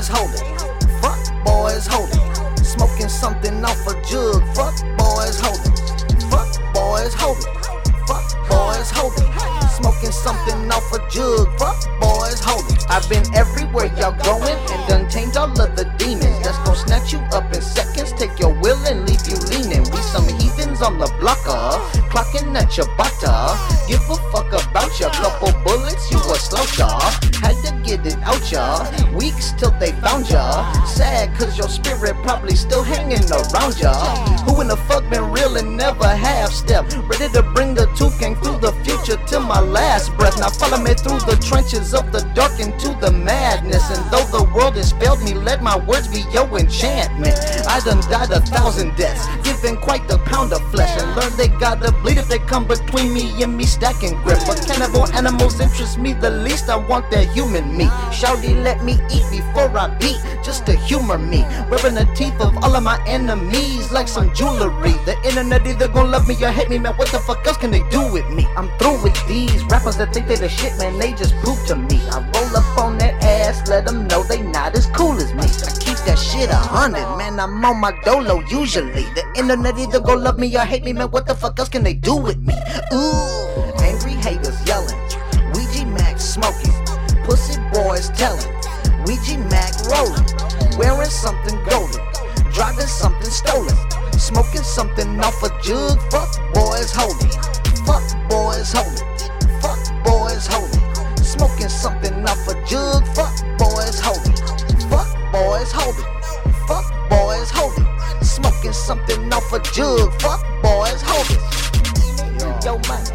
boys hold it. Fuck boys hold it. Smoking something off a jug. Fuck boys hold it. Fuck boys hold it. Fuck boys hold it. Smoking something off a jug. Fuck boys hold it. I've been everywhere y'all going and done tamed all of the demons that's gon' snatch you up in seconds, take your will and leave you leaning. We some heathens on the blocker, clocking at your butter. Give a fuck about ya, couple bullets, you a sloucher. Had to get it out ya, weeks till they found ya. Sad cause your spirit probably still hanging around ya. Who in the fuck been real and never half step? Ready to bring the tooth gang through the future till my last breath. Now follow me through the trenches of the dark into the madness. And though the world has failed me, let my words be your enchantment. I done died 1,000 deaths, giving quite the pound of flesh, and learn they gotta bleed if they come between me and me stacking grip. But cannibal animals interest me the least, I want their human meat. Shawty let me eat before I beat, just to humor me. Wearing the teeth of all of my enemies like some jewelry. The internet either gon' love me or hate me, man, what the fuck else can they do with me? I'm through with these rappers that think they the shit, man, they just prove to me. I roll up on that ass, let them know they not as cool as me. I keep that shit 100, man, I'm on my dolo usually. The internet either gon' love me or hate me, man, what the fuck else can they do with me? Ooh, angry haters yelling, Ouija Mac smoking, pussy boys telling, Ouija Mac rolling, wearing something golden, driving something stolen, smoking something off a jug. Fuck boys hold it, fuck boys hold it, fuck boys hold it, smoking something off a jug. Fuck boys hold it, fuck boys hold it, fuck boys hold it, smoking something off a jug. Fuck boys hold it. Yo man.